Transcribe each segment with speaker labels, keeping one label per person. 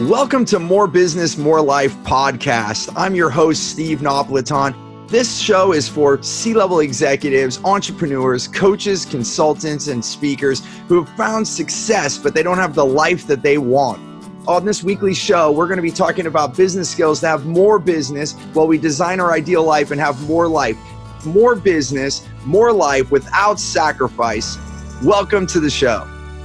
Speaker 1: Welcome to More Business, More Life podcast. I'm your host, Steve Napolitan. This show is for C-level executives, entrepreneurs, coaches, consultants, and speakers who have found success, but they don't have the life that they want. On this weekly show, we're going to be talking about business skills to have more business while we design our ideal life and have more life. More business, more life without sacrifice. Welcome to the show.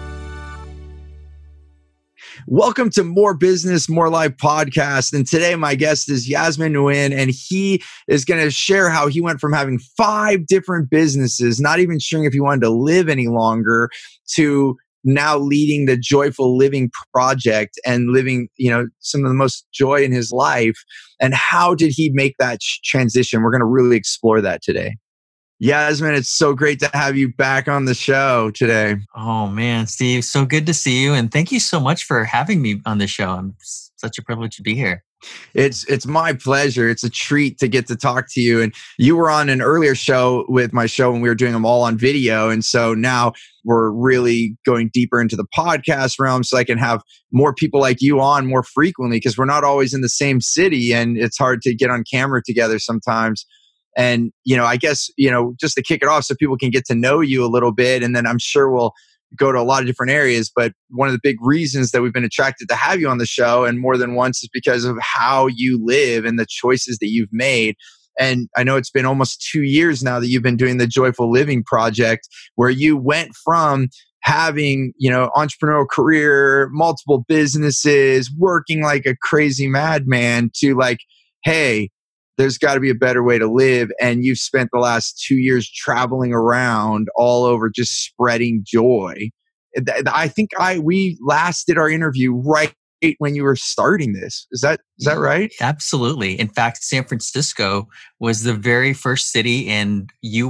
Speaker 1: Welcome to More Business, More Life podcast. And today my guest is Yasmin Nguyen, and he is going to share how he went from having 5 different businesses, not even sure if he wanted to live any longer, to now leading the Joyful Living Project and living, some of the most joy in his life. And how did he make that transition? We're going to really explore that today. Yasmin, it's so great to have you back on the show today.
Speaker 2: Oh man, Steve, so good to see you. And thank you so much for having me on the show. I'm such a privilege to be here.
Speaker 1: It's my pleasure. It's a treat to get to talk to you. And you were on an earlier show with my show when we were doing them all on video. And so now we're really going deeper into the podcast realm so I can have more people like you on more frequently, because we're not always in the same city and it's hard to get on camera together sometimes. And, I guess, just to kick it off so people can get to know you a little bit, and then I'm sure we'll go to a lot of different areas. But one of the big reasons that we've been attracted to have you on the show, and more than once, is because of how you live and the choices that you've made. And I know it's been almost 2 years now that you've been doing the Joyful Living Project, where you went from having, entrepreneurial career, multiple businesses, working like a crazy madman, to like, hey, there's got to be a better way to live. And you've spent the last 2 years traveling around all over, just spreading joy. I think we last did our interview right when you were starting this. Is that right?
Speaker 2: Absolutely. In fact, San Francisco was the very first city, and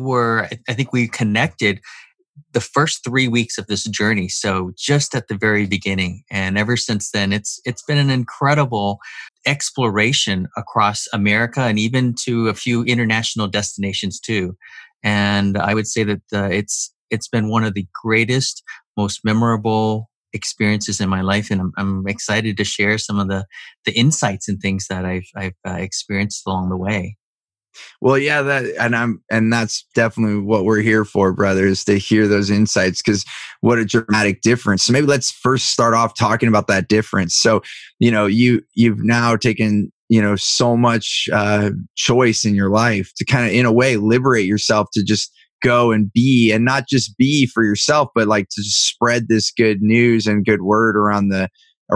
Speaker 2: I think we connected the first 3 weeks of this journey. So just at the very beginning. And ever since then, it's been an incredible exploration across America and even to a few international destinations too. And I would say that it's been one of the greatest, most memorable experiences in my life. And I'm excited to share some of the insights and things that I've experienced along the way.
Speaker 1: Well, yeah, and that's definitely what we're here for, brother, is to hear those insights, because what a dramatic difference. So maybe let's first start off talking about that difference. So, you've now taken, so much choice in your life to kind of, in a way, liberate yourself to just go and be, and not just be for yourself, but like to just spread this good news and good word around the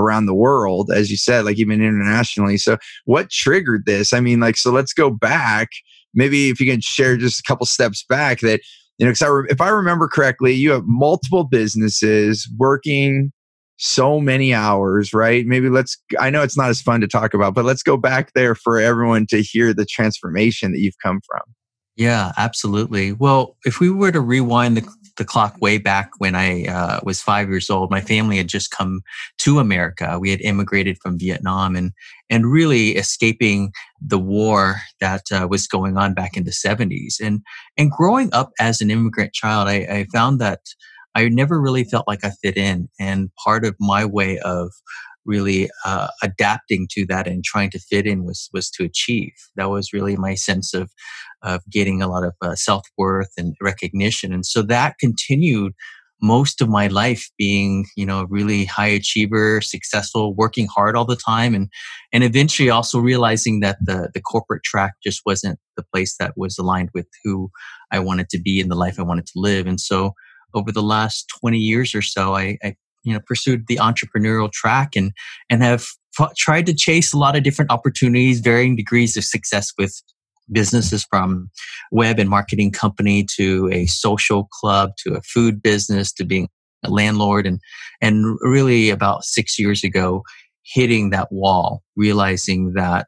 Speaker 1: world, as you said, like even internationally. So what triggered this? I mean, so let's go back. Maybe if you can share just a couple steps back that, because if I remember correctly, you have multiple businesses working so many hours, right? Maybe I know it's not as fun to talk about, but let's go back there for everyone to hear the transformation that you've come from.
Speaker 2: Yeah, absolutely. Well, if we were to rewind the clock way back when I was 5 years old, my family had just come to America. We had immigrated from Vietnam and really escaping the war that was going on back in the 70s. And growing up as an immigrant child, I found that I never really felt like I fit in. And part of my way of really adapting to that and trying to fit in was to achieve. That was really my sense of getting a lot of self-worth and recognition. And so that continued most of my life, being, a really high achiever, successful, working hard all the time. And eventually also realizing that the corporate track just wasn't the place that was aligned with who I wanted to be and the life I wanted to live. And so over the last 20 years or so, I pursued the entrepreneurial track and have tried to chase a lot of different opportunities, varying degrees of success with businesses, from web and marketing company to a social club to a food business to being a landlord. And really about 6 years ago, hitting that wall, realizing that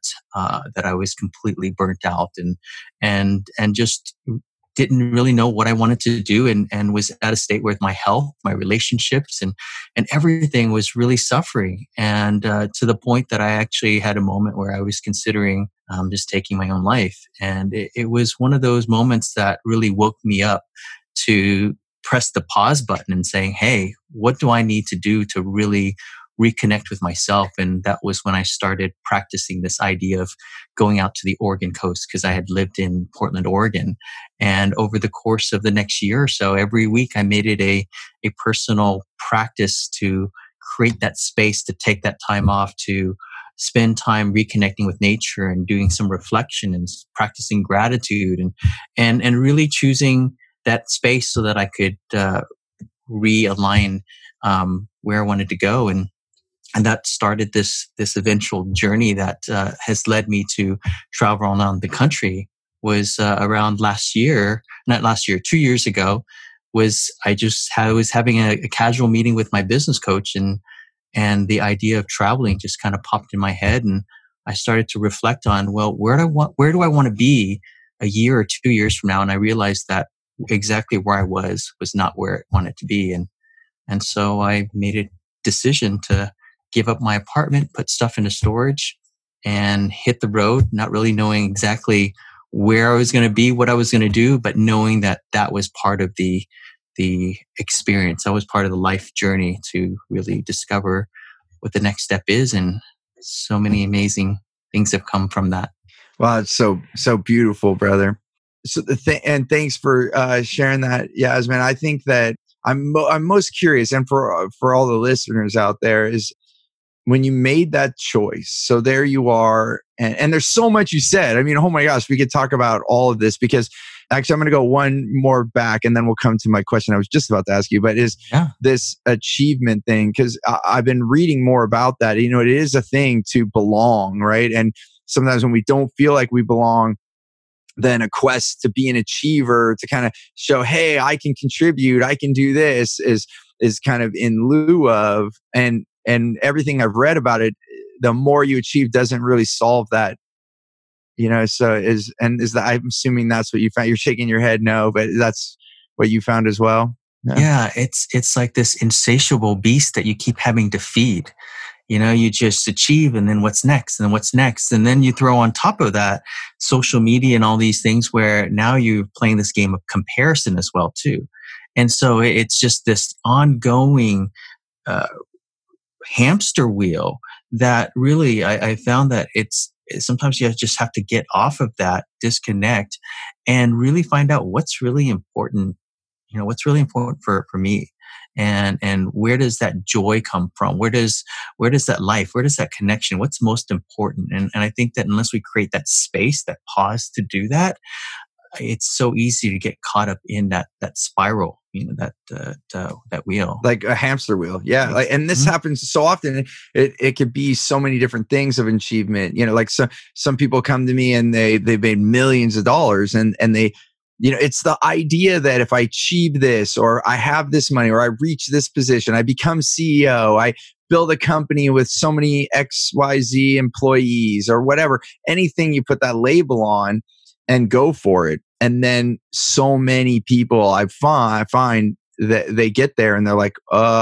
Speaker 2: I was completely burnt out and just didn't really know what I wanted to do, and was at a state where my health, my relationships, and everything was really suffering. And to the point that I actually had a moment where I was considering just taking my own life. And it was one of those moments that really woke me up to press the pause button and saying, hey, what do I need to do to really reconnect with myself. And that was when I started practicing this idea of going out to the Oregon coast, because I had lived in Portland, Oregon. And over the course of the next year or so, every week I made it a personal practice to create that space, to take that time off, to spend time reconnecting with nature and doing some reflection and practicing gratitude, and really choosing that space so that I could realign where I wanted to go. And that started this eventual journey that has led me to travel around the country. Was around last year, not last year, 2 years ago. I was having a casual meeting with my business coach, and the idea of traveling just kind of popped in my head, and I started to reflect on, well, where do I want to be a year or 2 years from now? And I realized that exactly where I was not where I wanted to be, and so I made a decision to give up my apartment, put stuff into storage, and hit the road, not really knowing exactly where I was going to be, what I was going to do, but knowing that that was part of the experience. That was part of the life journey to really discover what the next step is. And so many amazing things have come from that.
Speaker 1: Wow, it's so beautiful, brother. So and thanks for sharing that, Yasmin. I think that I'm most curious, and for all the listeners out there, is when you made that choice. So there you are, and there's so much you said. I mean, oh my gosh, we could talk about all of this, because actually I'm going to go one more back, and then we'll come to my question I was just about to ask you, but is this achievement thing, because I've been reading more about that. You know, it is a thing to belong, right? And sometimes when we don't feel like we belong, then a quest to be an achiever, to kind of show, hey, I can contribute, I can do this, is kind of in lieu of, and everything I've read about it, the more you achieve doesn't really solve that. You know, so is that, I'm assuming that's what you found. You're shaking your head no, but that's what you found as well.
Speaker 2: Yeah, it's like this insatiable beast that you keep having to feed. You know, you just achieve, and then what's next, and then what's next, and then you throw on top of that social media and all these things, where now you're playing this game of comparison as well too. And so it's just this ongoing hamster wheel that really I found that it's sometimes you just have to get off of that, disconnect, and really find out what's really important. You know, what's really important for me, and where does that joy come from? Where does that life, where does that connection, what's most important? And I think that unless we create that space, that pause to do that, it's so easy to get caught up in that spiral, you know, that wheel,
Speaker 1: like a hamster wheel. Yeah, like, and this happens so often. It could be so many different things of achievement. You know, like some people come to me and they've made millions of dollars, and they, you know, it's the idea that if I achieve this, or I have this money, or I reach this position, I become CEO, I build a company with so many XYZ employees, or whatever, anything you put that label on, and go for it. And then so many people I find that they get there and they're like,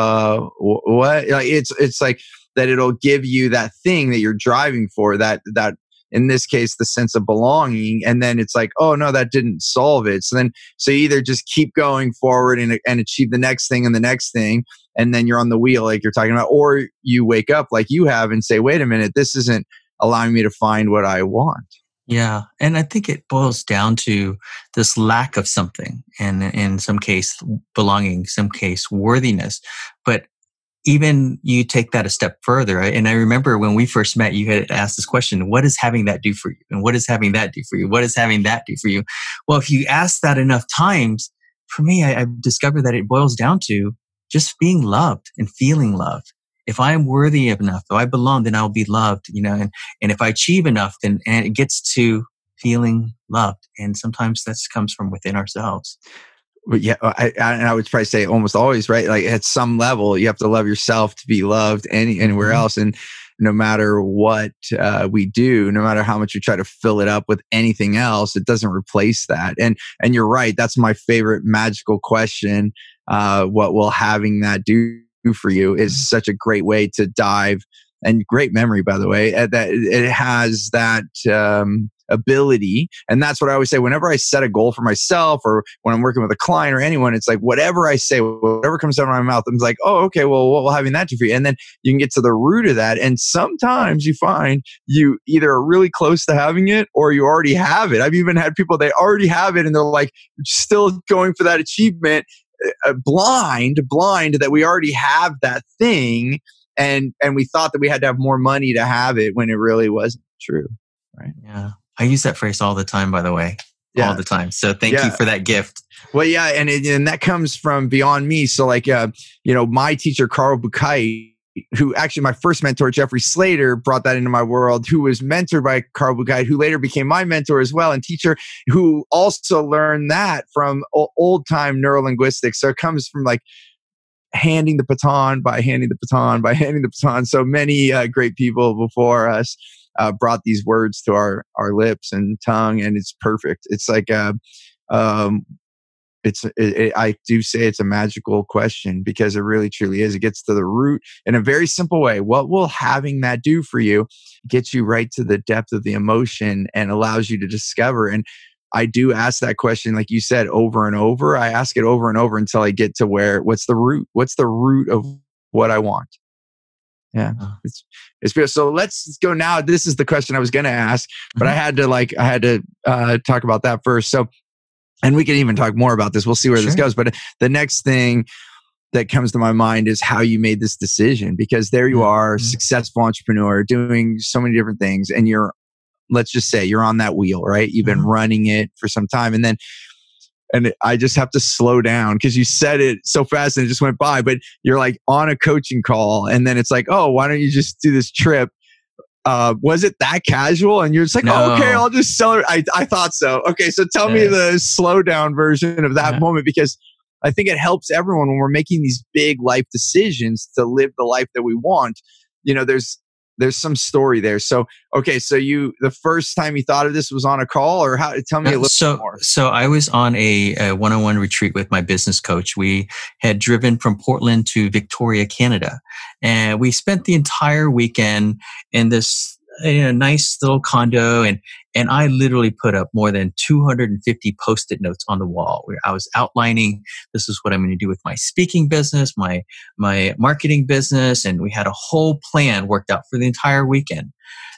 Speaker 1: what? Like, it's like that it'll give you that thing that you're driving for, that in this case, the sense of belonging. And then it's like, oh no, that didn't solve it. So you either just keep going forward and achieve the next thing and the next thing, and then you're on the wheel like you're talking about, or you wake up like you have and say, wait a minute, this isn't allowing me to find what I want.
Speaker 2: Yeah. And I think it boils down to this lack of something, and in some case belonging, some case worthiness. But even you take that a step further. And I remember when we first met, you had asked this question, what does having that do for you? And what does having that do for you? What does having that do for you? Well, if you ask that enough times, for me, I've discovered that it boils down to just being loved and feeling loved. If I'm worthy enough, if I belong, then I'll be loved, you know, and if I achieve enough, then and it gets to feeling loved. And sometimes that comes from within ourselves.
Speaker 1: But yeah, I would probably say almost always, right? Like at some level, you have to love yourself to be loved anywhere else. And no matter what we do, no matter how much we try to fill it up with anything else, it doesn't replace that. And you're right. That's my favorite magical question. What will having that do for you is such a great way to dive, and great memory, by the way, that it has that ability. And that's what I always say whenever I set a goal for myself or when I'm working with a client or anyone, it's like whatever I say, whatever comes out of my mouth, I'm like, oh, okay, well, what will having that do for you? And then you can get to the root of that. And sometimes you find you either are really close to having it or you already have it. I've even had people, they already have it and they're like still going for that achievement, blind that we already have that thing. And we thought that we had to have more money to have it when it really wasn't true. Right.
Speaker 2: Yeah. I use that phrase all the time, by the way. Yeah. All the time. So thank you for that gift.
Speaker 1: Well, yeah. And that comes from beyond me. So like, my teacher, Carl Buchheit, who actually my first mentor, Jeffrey Slater, brought that into my world, who was mentored by Carl Buchheit, who later became my mentor as well, and teacher, who also learned that from old time neurolinguistics. So it comes from like handing the baton by handing the baton by handing the baton. So many great people before us brought these words to our lips and tongue, and it's perfect. It's like I do say it's a magical question because it really truly is. It gets to the root in a very simple way. What will having that do for you? Gets you right to the depth of the emotion and allows you to discover. And I do ask that question, like you said, over and over. I ask it over and over until I get to what's the root? What's the root of what I want? Yeah, it's beautiful. So let's go now. This is the question I was going to ask, but I had to talk about that first. So, and we can even talk more about this. We'll see where this goes. But the next thing that comes to my mind is how you made this decision, because there you are, successful entrepreneur doing so many different things. And let's just say you're on that wheel, right? You've been running it for some time. And I just have to slow down because you said it so fast and it just went by, but you're like on a coaching call. And then it's like, oh, why don't you just do this trip? Was it that casual? And you're just like, no. Oh, okay, I'll just sell it. I thought so. Okay, so tell me the slow down version of that moment, because I think it helps everyone when we're making these big life decisions to live the life that we want. There's some story there. So, okay, so the first time you thought of this was on a call, or how? Tell me a little bit more.
Speaker 2: So I was on a one-on-one retreat with my business coach. We had driven from Portland to Victoria, Canada, and we spent the entire weekend in this nice little condo, and I literally put up more than 250 Post-it notes on the wall where I was outlining, this is what I'm going to do with my speaking business, my marketing business. And we had a whole plan worked out for the entire weekend.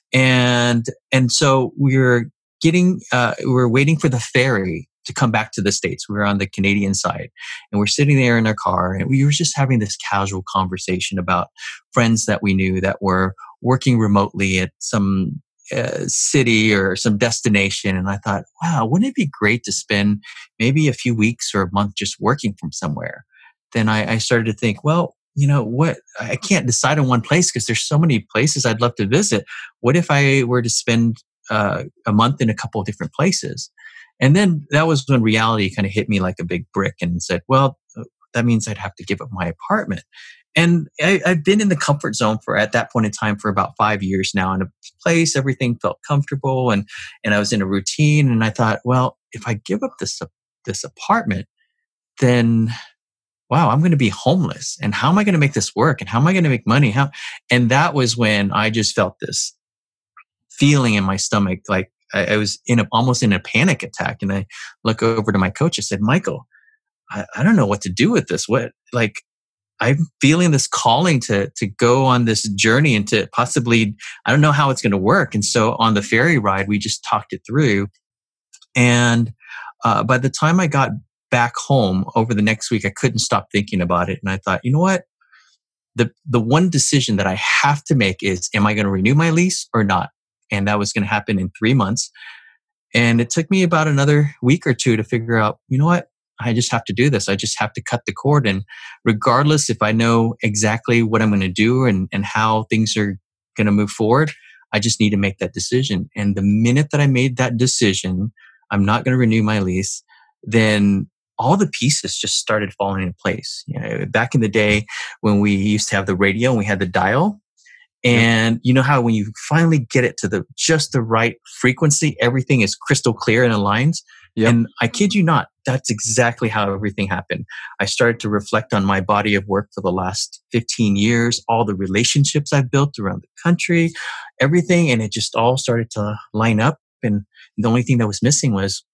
Speaker 2: And so we're waiting for the ferry to come back to the States. We were on the Canadian side, and we're sitting there in our car, and we were just having this casual conversation about friends that we knew that were working remotely at some city or some destination. And I thought, wow, wouldn't it be great to spend maybe a few weeks or a month just working from somewhere? Then I started to think, well, what? I can't decide on one place because there's so many places I'd love to visit. What if I were to spend a month in a couple of different places? And then that was when reality kind of hit me like a big brick and said, well, that means I'd have to give up my apartment. And I've been in the comfort zone at that point in time for about 5 years now in a place. Everything felt comfortable and I was in a routine. And I thought, well, if I give up this apartment, then wow, I'm going to be homeless. And how am I going to make this work? And how am I going to make money? And that was when I just felt this feeling in my stomach, like I was almost in a panic attack. And I look over to my coach. I said, Michael, I don't know what to do with this. I'm feeling this calling to go on this journey and to possibly, I don't know how it's going to work. And so on the ferry ride, we just talked it through. And by the time I got back home over the next week, I couldn't stop thinking about it. And I thought, you know what? The one decision that I have to make is, am I going to renew my lease or not? And that was going to happen in 3 months. And it took me about another week or two to figure out, you know what? I just have to do this. I just have to cut the cord. And regardless if I know exactly what I'm going to do and how things are going to move forward, I just need to make that decision. And the minute that I made that decision, I'm not going to renew my lease, then all the pieces just started falling into place. Back in the day when we used to have the radio and we had the dial, and you know how when you finally get it to just the right frequency, everything is crystal clear and aligns. Yep. And I kid you not, that's exactly how everything happened. I started to reflect on my body of work for the last 15 years, all the relationships I've built around the country, everything. And it just all started to line up. And the only thing that was missing was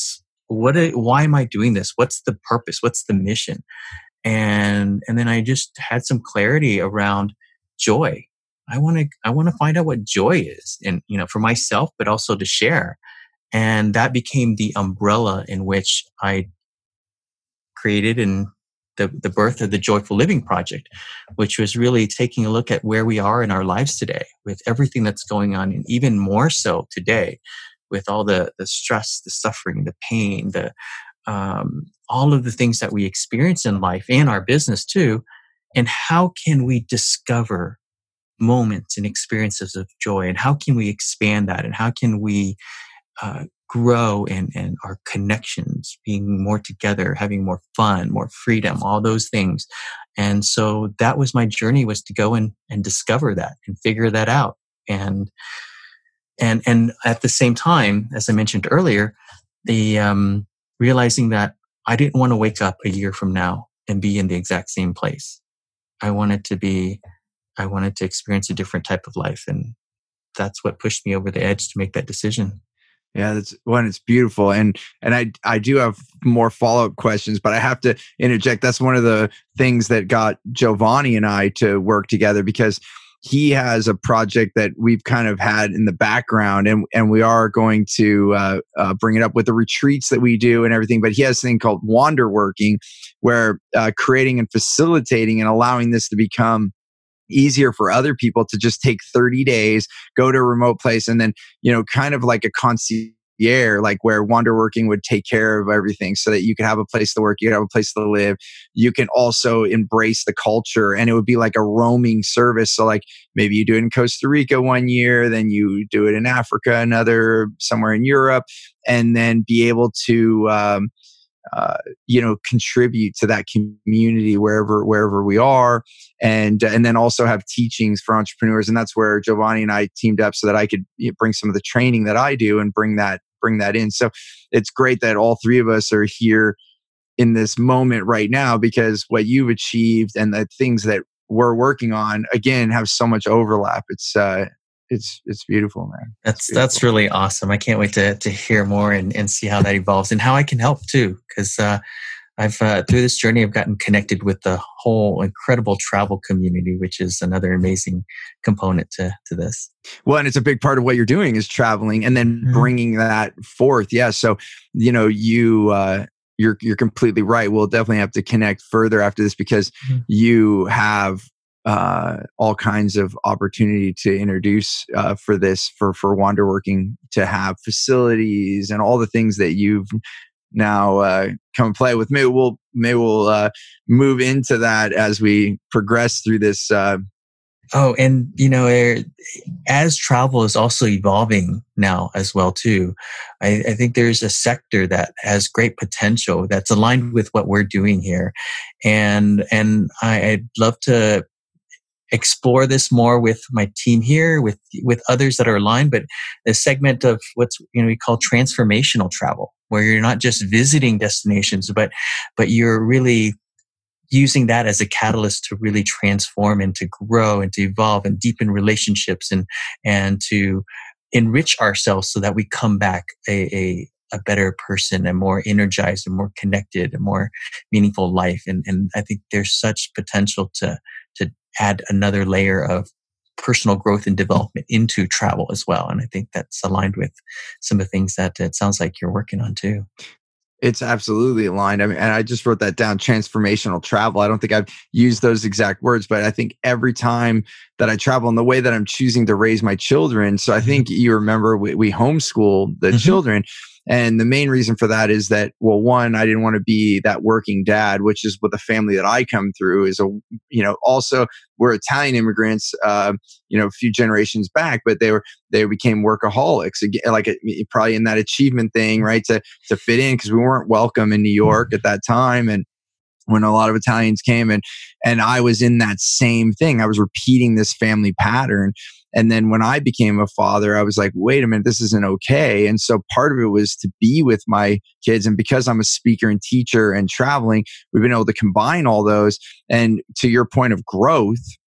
Speaker 2: why am I doing this? What's the purpose? What's the mission? And then I just had some clarity around joy. I want to find out what joy is, and for myself, but also to share. And that became the umbrella in which I created and the birth of the Joyful Living Project, which was really taking a look at where we are in our lives today with everything that's going on, and even more so today with all the stress, the suffering, the pain, all of the things that we experience in life and our business too. And how can we discover moments and experiences of joy, and how can we expand that, and how can we grow and our connections, being more together, having more fun, more freedom, all those things. And so that was my journey, was to go and discover that and figure that out. And at the same time, as I mentioned earlier, the realizing that I didn't want to wake up a year from now and be in the exact same place. I wanted to experience a different type of life. And that's what pushed me over the edge to make that decision.
Speaker 1: Yeah, it's beautiful. And I do have more follow-up questions, but I have to interject. That's one of the things that got Giovanni and I to work together, because he has a project that we've kind of had in the background, and we are going to bring it up with the retreats that we do and everything. But he has a thing called Wander Working, where creating and facilitating and allowing this to become easier for other people to just take 30 days, go to a remote place, and then, kind of like a concierge, like where Wander Working would take care of everything so that you could have a place to work, you could have a place to live. You can also embrace the culture, and it would be like a roaming service. So like maybe you do it in Costa Rica one year, then you do it in Africa, another somewhere in Europe, and then be able to contribute to that community wherever we are, and then also have teachings for entrepreneurs. And that's where Giovanni and I teamed up so that I could bring some of the training that I do and bring that in. So it's great that all three of us are here in this moment right now, because what you've achieved and the things that we're working on, again, have so much overlap. It's beautiful, man.
Speaker 2: That's really awesome. I can't wait to hear more and see how that evolves and how I can help too. Because I've through this journey, I've gotten connected with the whole incredible travel community, which is another amazing component to this.
Speaker 1: Well, and it's a big part of what you're doing is traveling and then bringing that forth. Yeah. So, you're completely right. We'll definitely have to connect further after this, because you have all kinds of opportunity to introduce for Wander Working, to have facilities and all the things that you've now come and play with. Maybe we'll move into that as we progress through this.
Speaker 2: As travel is also evolving now as well too, I think there's a sector that has great potential that's aligned with what we're doing here, and I'd love to explore this more with my team here, with others that are aligned. But a segment of what's we call transformational travel, where you're not just visiting destinations, but you're really using that as a catalyst to really transform and to grow and to evolve and deepen relationships and to enrich ourselves so that we come back a better person, a more energized and more connected, a more meaningful life. And I think there's such potential to add another layer of personal growth and development into travel as well. And I think that's aligned with some of the things that it sounds like you're working on too.
Speaker 1: It's absolutely aligned. I mean, and I just wrote that down, transformational travel. I don't think I've used those exact words, but I think every time that I travel, and the way that I'm choosing to raise my children. So I think you remember we homeschool the children. And the main reason for that is that, well, one, I didn't want to be that working dad, which is what the family that I come through is also we're Italian immigrants, a few generations back, but they became workaholics, probably in that achievement thing, right? To fit in, because we weren't welcome in New York at that time. And when a lot of Italians came, and I was in that same thing, I was repeating this family pattern. And then when I became a father, I was like, wait a minute, this isn't okay. And so part of it was to be with my kids. And because I'm a speaker and teacher and traveling, we've been able to combine all those. And to your point of growth,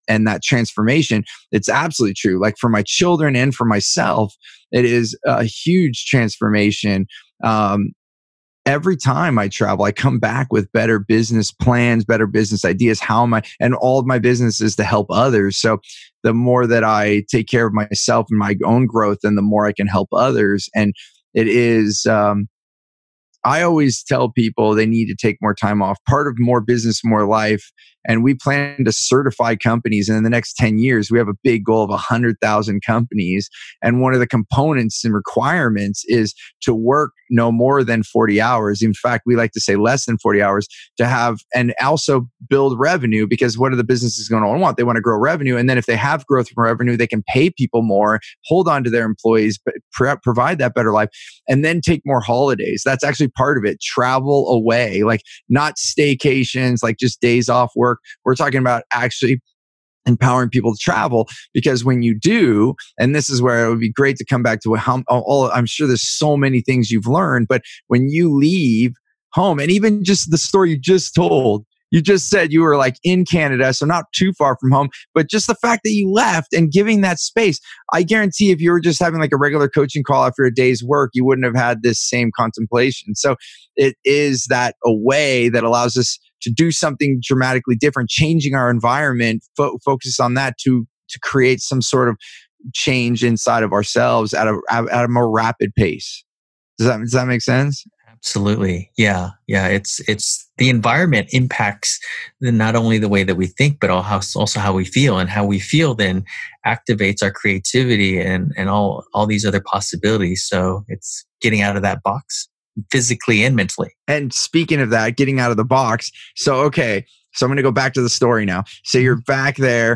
Speaker 1: and that transformation, it's absolutely true. Like for my children and for myself, it is a huge transformation. Every time I travel, I come back with better business plans, better business ideas. How am I? And all of my business is to help others. So the more that I take care of myself and my own growth, and the more I can help others. And it is, I always tell people they need to take more time off. Part of More Business, More Life. And we plan to certify companies. And in the next 10 years, we have a big goal of 100,000 companies. And one of the components and requirements is to work no more than 40 hours. In fact, we like to say less than 40 hours to have, and also build revenue, because what are the businesses going to want? They want to grow revenue. And then if they have growth from revenue, they can pay people more, hold on to their employees, but provide that better life, and then take more holidays. That's actually part of it. Travel away, like not staycations, like just days off work. We're talking about actually empowering people to travel, because when you do, and this is where it would be great to come back to how I'm sure there's so many things you've learned, but when you leave home, and even just the story you just told, you just said you were like in Canada, so not too far from home, but just the fact that you left and giving that space, I guarantee if you were just having like a regular coaching call after a day's work, you wouldn't have had this same contemplation. So it is that a way that allows us to do something dramatically different, changing our environment, focus on that to create some sort of change inside of ourselves at a more rapid pace. Does that make sense?
Speaker 2: Absolutely. Yeah. Yeah. It's the environment impacts not only the way that we think, but also how we feel, and how we feel then activates our creativity and all these other possibilities. So it's getting out of that box physically and mentally.
Speaker 1: And speaking of that, getting out of the box. So, okay. So I'm going to go back to the story now. So you're back there,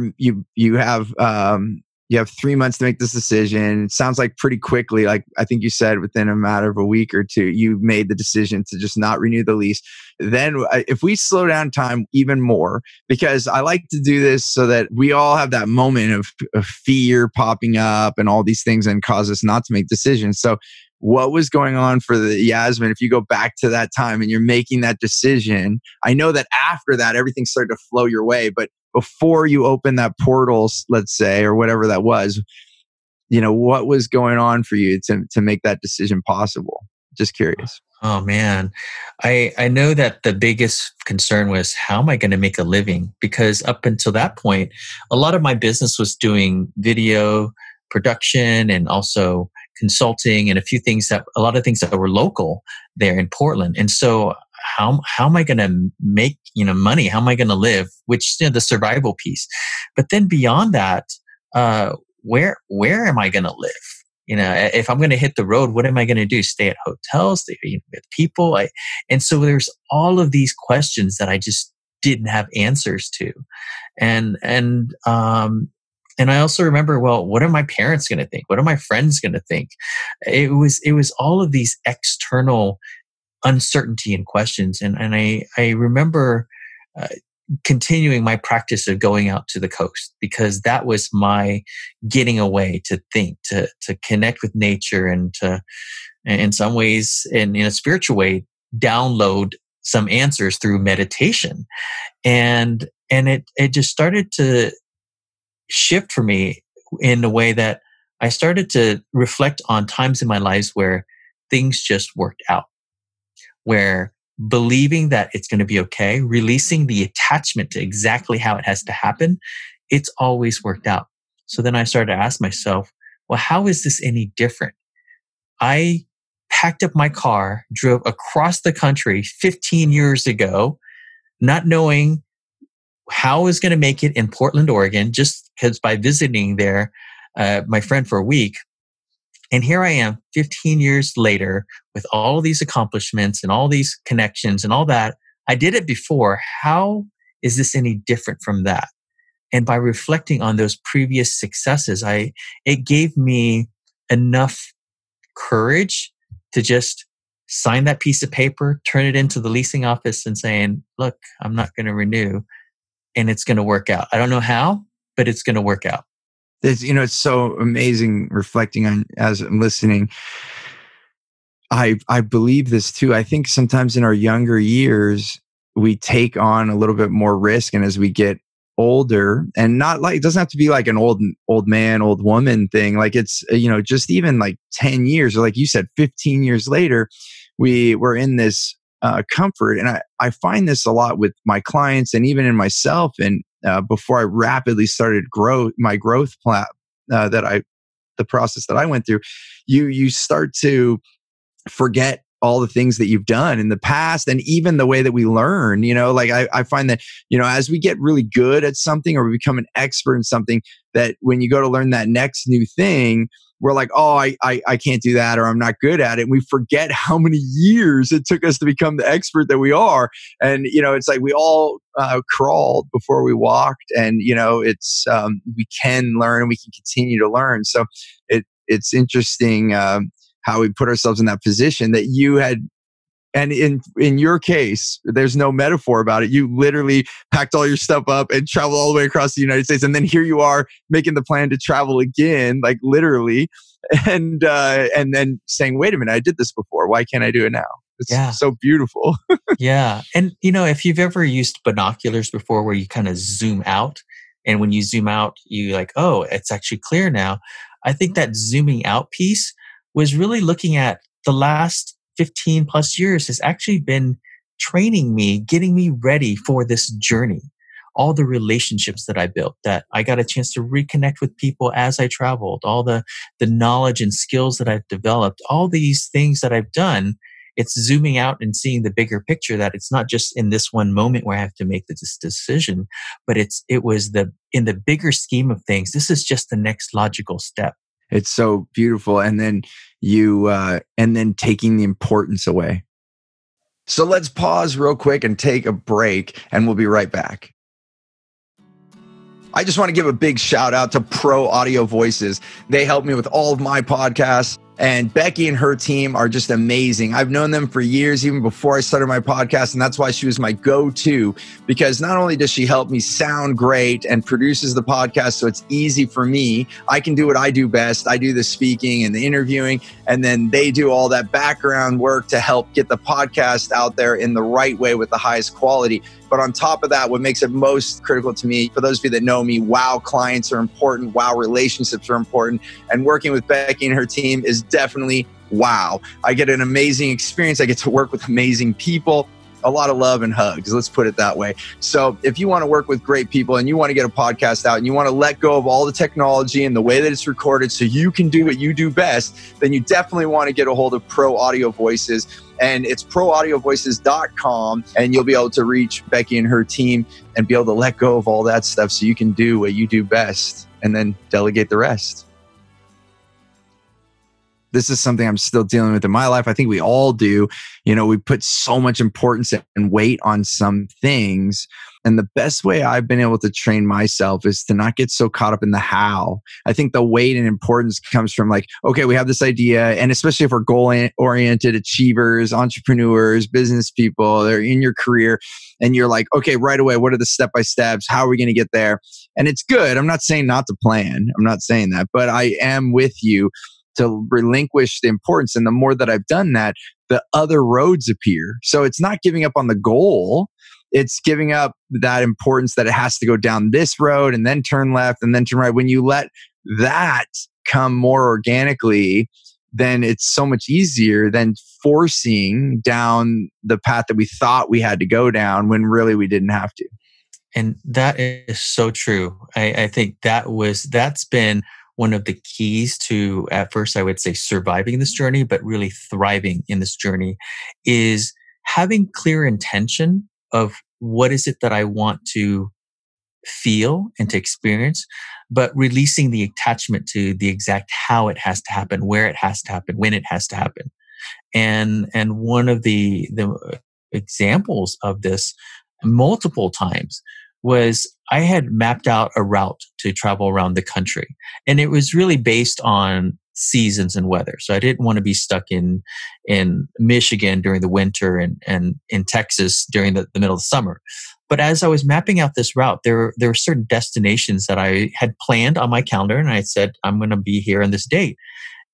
Speaker 1: you have 3 months to make this decision. It sounds like pretty quickly, like I think you said within a matter of a week or two, you made the decision to just not renew the lease. Then if we slow down time even more, because I like to do this so that we all have that moment of fear popping up and all these things and cause us not to make decisions. So what was going on for the Yasmin, if you go back to that time and you're making that decision? I know that after that, everything started to flow your way, but before you open that portal, let's say, or whatever that was, what was going on for you to make that decision possible? Just curious.
Speaker 2: Oh man, I know that the biggest concern was, how am I going to make a living? Because up until that point, a lot of my business was doing video production and also consulting, and a lot of things that were local there in Portland. And so how am I going to make money? How am I going to live? Which the survival piece. But then beyond that, where am I going to live? If I'm going to hit the road, what am I going to do? Stay at hotels, stay with people. And so there's all of these questions that I just didn't have answers to, and I also remember, well, what are my parents going to think? What are my friends going to think? It was all of these external uncertainty and questions. And I remember continuing my practice of going out to the coast, because that was my getting away to think, to connect with nature, and to, in some ways, in a spiritual way, download some answers through meditation. And it just started to shift for me in a way that I started to reflect on times in my lives where things just worked out, where believing that it's going to be okay, releasing the attachment to exactly how it has to happen, it's always worked out. So then I started to ask myself, well, how is this any different? I packed up my car, drove across the country 15 years ago, not knowing how I was going to make it in Portland, Oregon, just because by visiting there, my friend for a week. And here I am 15 years later with all these accomplishments and all these connections and all that. I did it before. How is this any different from that? And by reflecting on those previous successes, it gave me enough courage to just sign that piece of paper, turn it into the leasing office and saying, look, I'm not going to renew, and it's going to work out. I don't know how, but it's going to work out.
Speaker 1: It's so amazing reflecting on as I'm listening. I believe this too. I think sometimes in our younger years, we take on a little bit more risk. And as we get older, and not like, it doesn't have to be like an old man, old woman thing. Like it's, just even like 10 years or like you said, 15 years later, we were in this comfort. And I find this a lot with my clients and even in myself. And before I rapidly started my growth plan, the process that I went through, you start to forget all the things that you've done in the past, and even the way that we learn. Like I find that, as we get really good at something or we become an expert in something, that when you go to learn that next new thing, we're like, oh, I can't do that, or I'm not good at it. And we forget how many years it took us to become the expert that we are. And, it's like we all crawled before we walked, and, it's, we can learn and we can continue to learn. So it's interesting how we put ourselves in that position that you had. And in your case, there's no metaphor about it. You literally packed all your stuff up and traveled all the way across the United States. And then here you are making the plan to travel again, like literally, and then saying, wait a minute, I did this before. Why can't I do it now? It's so beautiful.
Speaker 2: Yeah. And, if you've ever used binoculars before where you kind of zoom out, and when you zoom out, you like, oh, it's actually clear now. I think that zooming out piece was really looking at the last 15 plus years has actually been training me, getting me ready for this journey. All the relationships that I built, that I got a chance to reconnect with people as I traveled, all the knowledge and skills that I've developed, all these things that I've done. It's zooming out and seeing the bigger picture, that it's not just in this one moment where I have to make this decision, but it was in the bigger scheme of things. This is just the next logical step.
Speaker 1: It's so beautiful. And then taking the importance away. So let's pause real quick and take a break, and we'll be right back. I just want to give a big shout out to Pro Audio Voices. They help me with all of my podcasts. And Becky and her team are just amazing. I've known them for years, even before I started my podcast. And that's why she was my go-to, because not only does she help me sound great and produces the podcast so it's easy for me, I can do what I do best. I do the speaking and the interviewing, and then they do all that background work to help get the podcast out there in the right way with the highest quality. But on top of that, what makes it most critical to me, for those of you that know me, wow, clients are important. Wow, relationships are important. And working with Becky and her team is definitely wow. I get an amazing experience. I get to work with amazing people. A lot of love and hugs, let's put it that way. So if you want to work with great people and you want to get a podcast out and you want to let go of all the technology and the way that it's recorded so you can do what you do best, then you definitely want to get a hold of Pro Audio Voices. And it's proaudiovoices.com, and you'll be able to reach Becky and her team and be able to let go of all that stuff so you can do what you do best and then delegate the rest. This is something I'm still dealing with in my life. I think we all do. We put so much importance and weight on some things. And the best way I've been able to train myself is to not get so caught up in the how. I think the weight and importance comes from like, okay, we have this idea. And especially if we're goal-oriented achievers, entrepreneurs, business people, they're in your career. And you're like, okay, right away, what are the step-by-steps? How are we going to get there? And it's good. I'm not saying not to plan. I'm not saying that. But I am with you to relinquish the importance. And the more that I've done that, the other roads appear. So it's not giving up on the goal. It's giving up that importance that it has to go down this road and then turn left and then turn right. When you let that come more organically, then it's so much easier than forcing down the path that we thought we had to go down when really we didn't have to.
Speaker 2: And that is so true. I think that's been one of the keys to, at first I would say, surviving this journey, but really thriving in this journey, is having clear intention of what is it that I want to feel and to experience, but releasing the attachment to the exact how it has to happen, where it has to happen, when it has to happen. And one of the examples of this multiple times was I had mapped out a route to travel around the country. And it was really based on seasons and weather. So I didn't want to be stuck in Michigan during the winter and in Texas during the middle of the summer. But as I was mapping out this route, there were certain destinations that I had planned on my calendar. And I said, I'm going to be here on this date.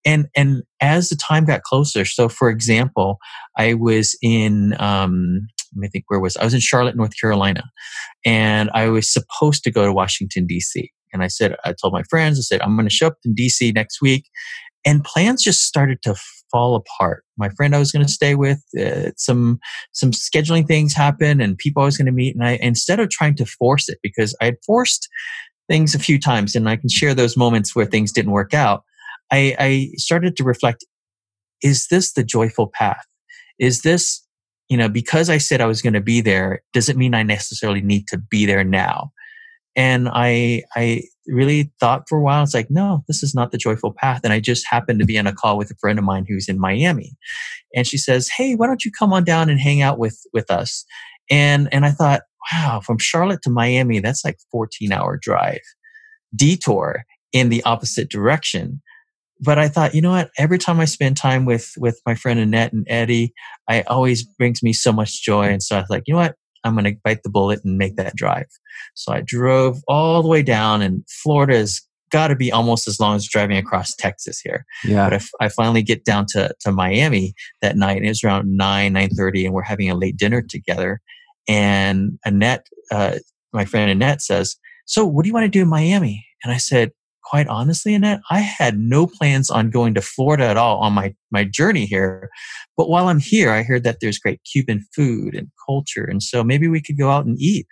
Speaker 2: And as the time got closer, so for example, I was in, let me think, where was I? I was in Charlotte, North Carolina, and I was supposed to go to Washington, D.C. And I told my friends, I said, I'm going to show up in D.C. next week. And plans just started to fall apart. My friend I was going to stay with, some scheduling things happened and people I was going to meet. And instead of trying to force it, because I had forced things a few times and I can share those moments where things didn't work out, I started to reflect, is this the joyful path? Is this, because I said I was going to be there, doesn't mean I necessarily need to be there now. And I really thought for a while, it's like, no, this is not the joyful path. And I just happened to be on a call with a friend of mine who's in Miami. And she says, hey, why don't you come on down and hang out with us? And I thought, wow, from Charlotte to Miami, that's like 14-hour drive, detour in the opposite direction. But I thought, you know what? Every time I spend time with my friend Annette and Eddie, it always brings me so much joy. And so I was like, you know what? I'm going to bite the bullet and make that drive. So I drove all the way down, and Florida has got to be almost as long as driving across Texas here.
Speaker 1: Yeah.
Speaker 2: But I finally get down to Miami that night, and it was around 9:30, and we're having a late dinner together. And Annette, my friend Annette says, so what do you want to do in Miami? And I said, quite honestly, Annette, I had no plans on going to Florida at all on my journey here. But while I'm here, I heard that there's great Cuban food and culture. And so maybe we could go out and eat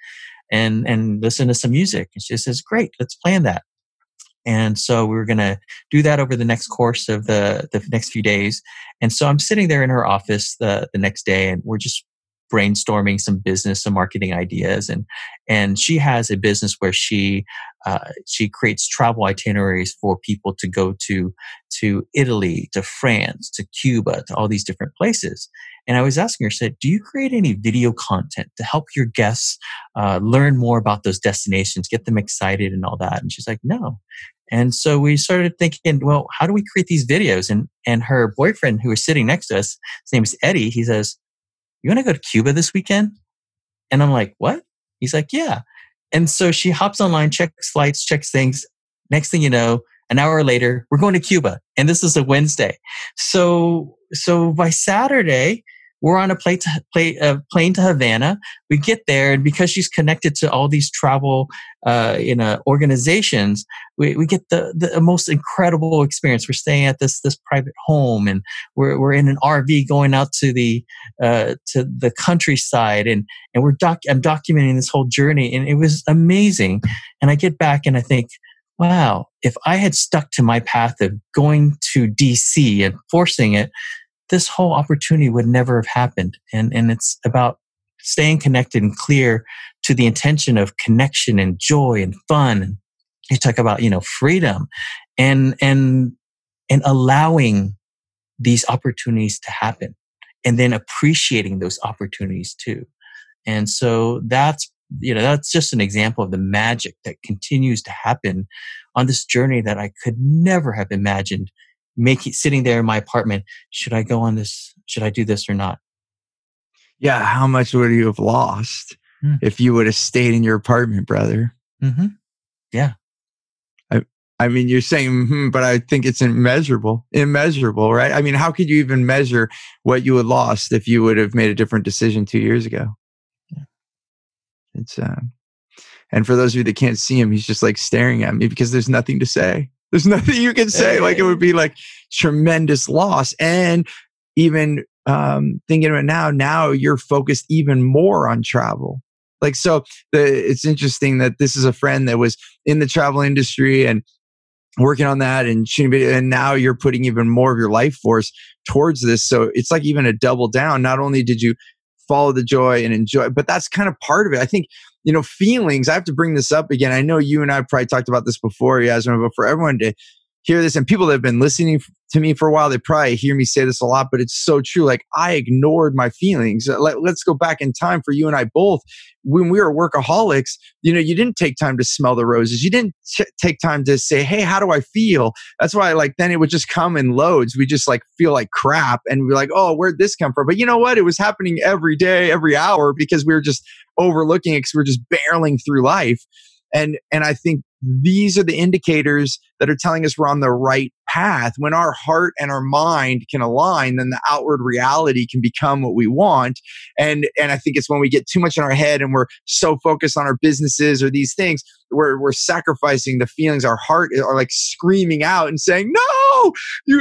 Speaker 2: and listen to some music. And she says, great, let's plan that. And so we were going to do that over the next course of the next few days. And so I'm sitting there in her office the next day, and we're just brainstorming some business, some marketing ideas. And she has a business where she creates travel itineraries for people to go to Italy, to France, to Cuba, to all these different places. And I was asking her, I said, do you create any video content to help your guests learn more about those destinations, get them excited and all that? And she's like, no. And so we started thinking, well, how do we create these videos? And her boyfriend, who was sitting next to us, his name is Eddie, he says, you want to go to Cuba this weekend? And I'm like, what? He's like, yeah. And so she hops online, checks flights, checks things. Next thing you know, an hour later, we're going to Cuba. And this is a Wednesday. So by Saturday, we're on a plane to Havana. We get there, and because she's connected to all these travel organizations, we get the most incredible experience. We're staying at this private home, and we're in an RV going out to the countryside, and I'm documenting this whole journey, and it was amazing. And I get back and I think, wow, if I had stuck to my path of going to DC and forcing it, this whole opportunity would never have happened. And it's about staying connected and clear to the intention of connection and joy and fun. You talk about, freedom and allowing these opportunities to happen, and then appreciating those opportunities too. And so that's just an example of the magic that continues to happen on this journey that I could never have imagined sitting there in my apartment. Should I go on this? Should I do this or not?
Speaker 1: Yeah. How much would you have lost if you would have stayed in your apartment, brother?
Speaker 2: Mm-hmm. Yeah.
Speaker 1: I mean, you're saying, but I think it's immeasurable, right? I mean, how could you even measure what you had lost if you would have made a different decision 2 years ago? Yeah. It's, and for those of you that can't see him, he's just like staring at me because there's nothing to say. There's nothing you can say. Like, it would be like tremendous loss. And even thinking of it now you're focused even more on travel. Like, so it's interesting that this is a friend that was in the travel industry and working on that and shooting video, and now you're putting even more of your life force towards this. So it's like even a double down. Not only did you follow the joy and enjoy, but that's kind of part of it. I think, feelings, I have to bring this up again. I know you and I probably talked about this before, Yasmin, but for everyone to hear this, and people that have been listening to me for a while, they probably hear me say this a lot, but it's so true. Like, I ignored my feelings. Let's go back in time for you and I both. When we were workaholics, you didn't take time to smell the roses. You didn't take time to say, hey, how do I feel? That's why, then it would just come in loads. We just feel like crap, and we're like, oh, where'd this come from? But you know what? It was happening every day, every hour, because we were just overlooking it, because we were just barreling through life. And I think these are the indicators that are telling us we're on the right path. When our heart and our mind can align, then the outward reality can become what we want. And I think it's when we get too much in our head and we're so focused on our businesses or these things, we're sacrificing the feelings. Our heart are like screaming out and saying, no,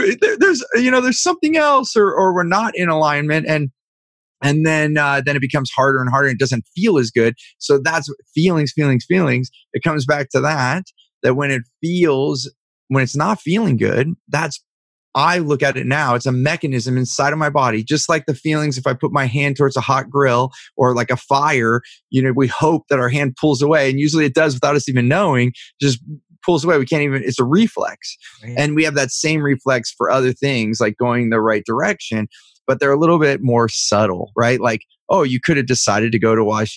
Speaker 1: there's something else, or we're not in alignment. And then it becomes harder and harder. And it doesn't feel as good. So that's feelings. It comes back to that when it's not feeling good, I look at it now, it's a mechanism inside of my body, just like the feelings. If I put my hand towards a hot grill or like a fire, we hope that our hand pulls away, and usually it does without us even knowing, just pulls away. We can't even, it's a reflex. Right. And we have that same reflex for other things, like going the right direction, but they're a little bit more subtle, right? Like, oh, you could have decided to go to I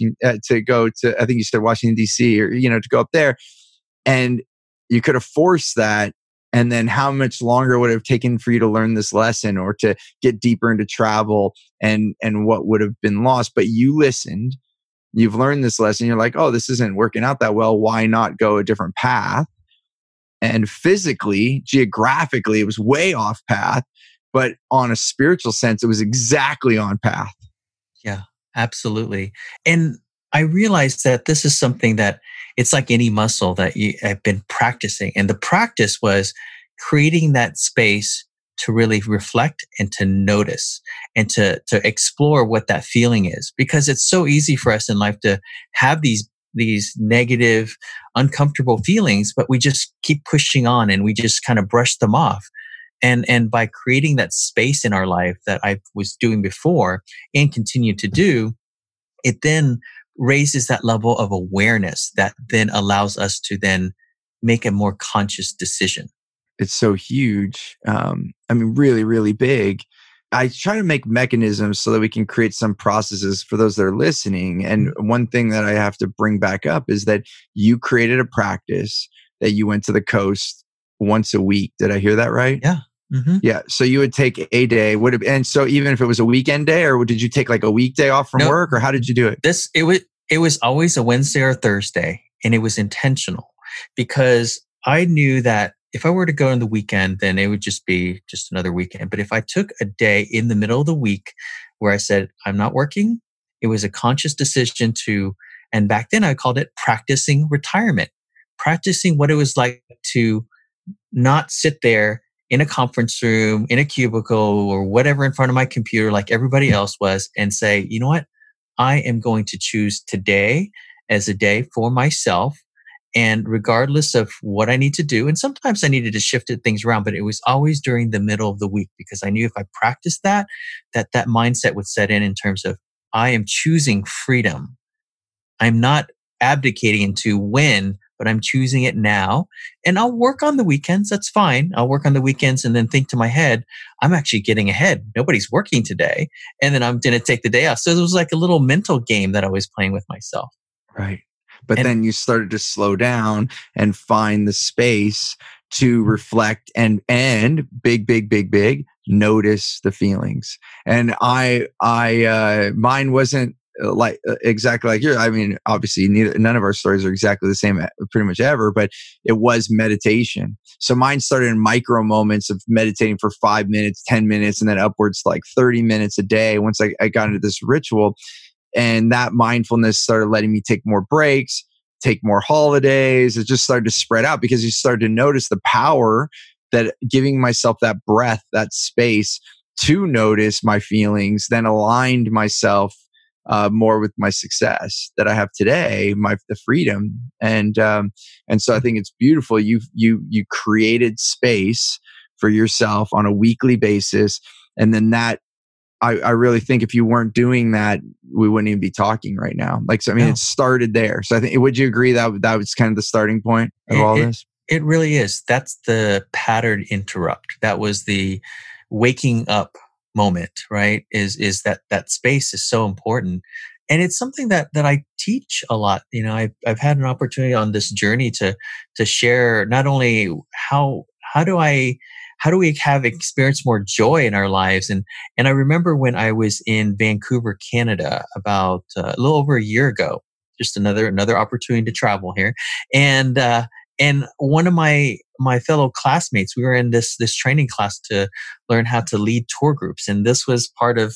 Speaker 1: think you said Washington, D.C., or, to go up there, and you could have forced that. And then how much longer would it have taken for you to learn this lesson or to get deeper into travel, and what would have been lost? But you listened, you've learned this lesson. You're like, oh, this isn't working out that well. Why not go a different path? And physically, geographically, it was way off path. But on a spiritual sense, it was exactly on path.
Speaker 2: Yeah, absolutely. And I realized that this is something that it's like any muscle that you have been practicing. And the practice was creating that space to really reflect and to notice and to explore what that feeling is. Because it's so easy for us in life to have these negative, uncomfortable feelings, but we just keep pushing on and we just kind of brush them off. And by creating that space in our life that I was doing before and continue to do, it then raises that level of awareness that then allows us to then make a more conscious decision.
Speaker 1: It's so huge. Really, really big. I try to make mechanisms so that we can create some processes for those that are listening. And one thing that I have to bring back up is that you created a practice that you went to the coast once a week. Did I hear that right?
Speaker 2: Yeah. Mm-hmm.
Speaker 1: Yeah. So you would take a day, and so even if it was a weekend day, or did you take like a weekday off from work, or how did you do it?
Speaker 2: It was always a Wednesday or Thursday, and it was intentional because I knew that if I were to go on the weekend, then it would just be just another weekend. But if I took a day in the middle of the week where I said, I'm not working, it was a conscious decision and back then I called it practicing retirement, practicing what it was like to not sit there in a conference room, in a cubicle or whatever in front of my computer like everybody else was, and say, you know what? I am going to choose today as a day for myself. And regardless of what I need to do, and sometimes I needed to shift things around, but it was always during the middle of the week because I knew if I practiced that mindset would set in terms of I am choosing freedom. I'm not abdicating into when, but I'm choosing it now. And I'll work on the weekends. That's fine. I'll work on the weekends and then think to my head, I'm actually getting ahead. Nobody's working today. And then I'm going to take the day off. So it was like a little mental game that I was playing with myself.
Speaker 1: Right. But then you started to slow down and find the space to reflect and big, notice the feelings. And mine wasn't like exactly like yours. Obviously none of our stories are exactly the same pretty much ever, but it was meditation. So mine started in micro moments of meditating for 5 minutes, 10 minutes, and then upwards to like 30 minutes a day once I got into this ritual. And that mindfulness started letting me take more breaks, take more holidays. It just started to spread out because you started to notice the power that giving myself that breath, that space to notice my feelings, then aligned myself more with my success that I have today, the freedom. And so I think it's beautiful. You created space for yourself on a weekly basis. And then I really think if you weren't doing that, we wouldn't even be talking right now. It started there. So I think, would you agree that was kind of the starting point of all this?
Speaker 2: It really is. That's the pattern interrupt. That was the waking up moment, right? Is that space is so important. And it's something that I teach a lot. I've had an opportunity on this journey to share not only how do we have experience more joy in our lives? And I remember when I was in Vancouver, Canada, about a little over a year ago, just another opportunity to travel here. And And one of my fellow classmates, we were in this training class to learn how to lead tour groups, and this was part of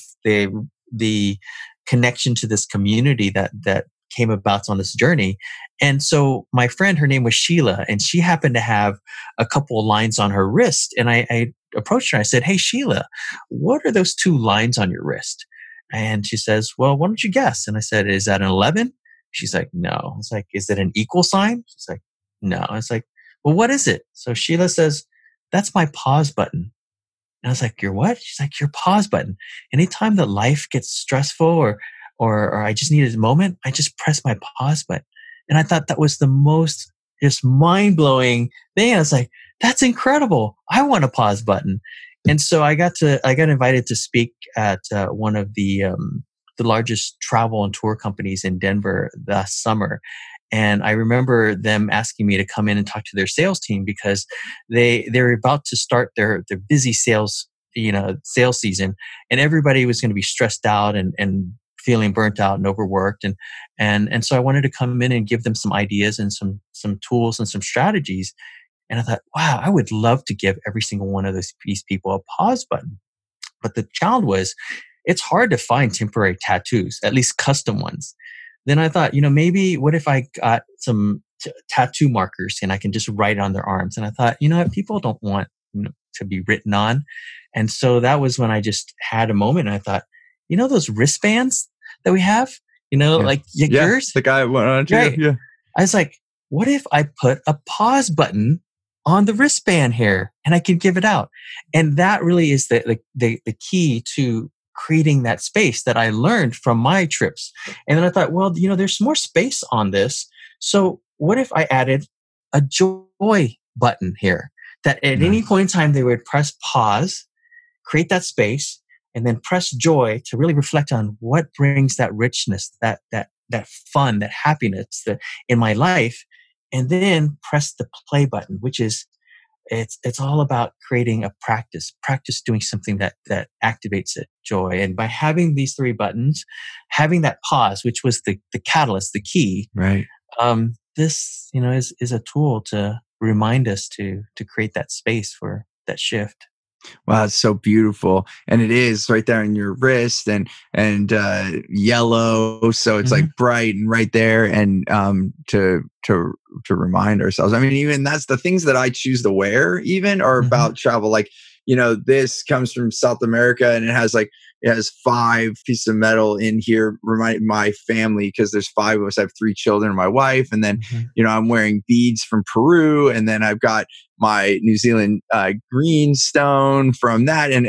Speaker 2: the connection to this community that came about on this journey. And so my friend, her name was Sheila, and she happened to have a couple of lines on her wrist. And I approached her. I said, "Hey, Sheila, what are those 2 lines on your wrist?" And she says, "Well, why don't you guess?" And I said, "Is that an 11?" She's like, "No." I was like, "Is it an equal sign?" She's like, "No." I was like, "Well, what is it?" So Sheila says, "That's my pause button." And I was like, "Your what?" She's like, "Your pause button. Anytime that life gets stressful or I just need a moment, I just press my pause button." And I thought that was the most just mind blowing thing. I was like, "That's incredible. I want a pause button." And so I got invited to speak at one of the largest travel and tour companies in Denver last summer. And I remember them asking me to come in and talk to their sales team because they're about to start their busy sales season, and everybody was going to be stressed out and feeling burnt out and overworked, and so I wanted to come in and give them some ideas and some tools and some strategies. And I thought, wow, I would love to give every single one of these people a pause button. But the challenge was, it's hard to find temporary tattoos, at least custom ones. Then I thought, maybe what if I got some tattoo markers and I can just write on their arms? And I thought, what, people don't want to be written on. And so that was when I just had a moment and I thought, those wristbands that we have, like yours?
Speaker 1: The guy went on to,
Speaker 2: right.
Speaker 1: Yeah.
Speaker 2: I was like, what if I put a pause button on the wristband here and I can give it out? And that really is the key to creating that space that I learned from my trips. And then I thought, well, there's more space on this. So what if I added a joy button here that at any point in time they would press pause, create that space, and then press joy to really reflect on what brings that richness, that fun, that happiness in my life, and then press the play button, which is it's all about creating a practice doing something that activates it, joy. And by having these 3 buttons, having that pause, which was the catalyst, the key,
Speaker 1: right?
Speaker 2: This is a tool to remind us to create that space for that shift.
Speaker 1: Wow, it's so beautiful, and it is right there in your wrist and yellow, so it's like bright and right there, and to remind ourselves. I mean, even that's the things that I choose to wear, even are about travel. Like, this comes from South America, and it has 5 pieces of metal in here, reminding my family, because there's 5 of us. I have 3 children and my wife, and then I'm wearing beads from Peru, and then I've got my New Zealand green stone from that, and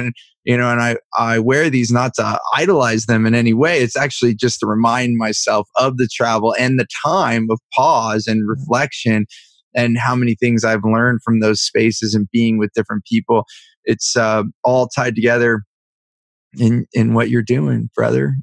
Speaker 1: I wear these not to idolize them in any way. It's actually just to remind myself of the travel and the time of pause and reflection, and how many things I've learned from those spaces and being with different people. It's all tied together in what you're doing, brother.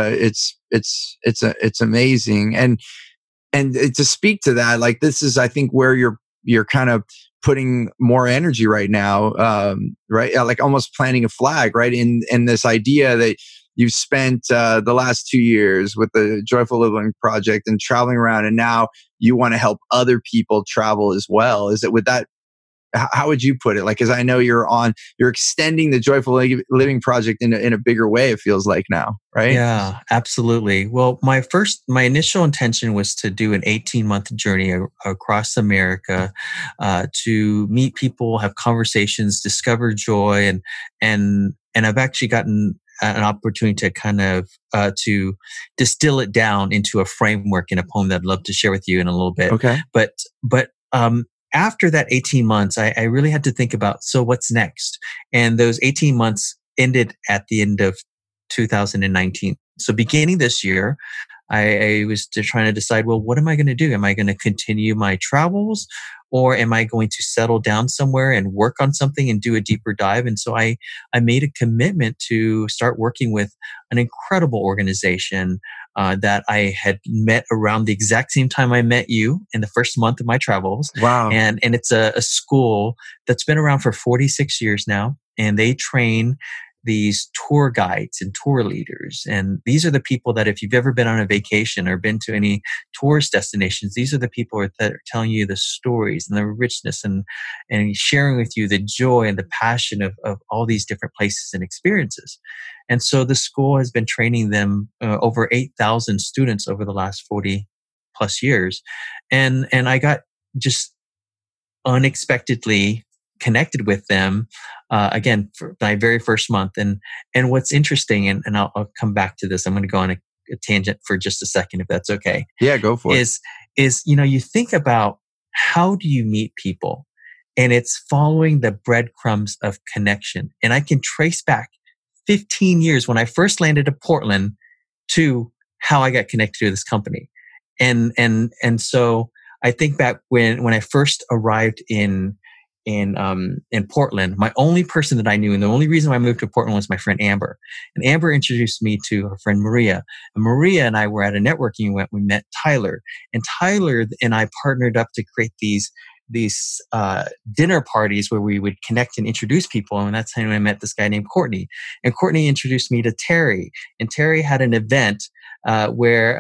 Speaker 1: It's amazing. And to speak to that, like, this is, I think, where you're kind of putting more energy right now, right? Like almost planting a flag, right? In this idea that you've spent the last 2 years with the Joyful Living Project and traveling around, and now you want to help other people travel as well. Is it with that? How would you put it? Like, because I know you're extending the Joyful Living Project in a bigger way, it feels like now, right?
Speaker 2: Yeah, absolutely. Well, my initial intention was to do an 18-month journey across America, to meet people, have conversations, discover joy, and I've actually gotten an opportunity to kind of to distill it down into a framework in a poem that I'd love to share with you in a little bit.
Speaker 1: Okay.
Speaker 2: But after that 18 months, I really had to think about, so what's next? And those 18 months ended at the end of 2019. So beginning this year, I was trying to decide, well, what am I going to do? Am I going to continue my travels, or am I going to settle down somewhere and work on something and do a deeper dive? And so I made a commitment to start working with an incredible organization that I had met around the exact same time I met you in the first month of my travels.
Speaker 1: Wow.
Speaker 2: And it's a school that's been around for 46 years now, and they train these tour guides and tour leaders. And these are the people that if you've ever been on a vacation or been to any tourist destinations, these are the people that are telling you the stories and the richness and sharing with you the joy and the passion of all these different places and experiences. And so the school has been training them over 8,000 students over the last 40 plus years. And I got just unexpectedly connected with them again for my very first month. And what's interesting, and I'll come back to this. I'm going to go on a tangent for just a second, if that's okay.
Speaker 1: Yeah, go for it.
Speaker 2: Is you think about how do you meet people, and it's following the breadcrumbs of connection. And I can trace back 15 years when I first landed at Portland to how I got connected to this company. And so I think back when I first arrived in Portland, my only person that I knew, and the only reason why I moved to Portland was my friend Amber. And Amber introduced me to her friend Maria. And Maria and I were at a networking event. We met Tyler. And Tyler and I partnered up to create these dinner parties where we would connect and introduce people. And that's how I met this guy named Courtney. And Courtney introduced me to Terry. And Terry had an event where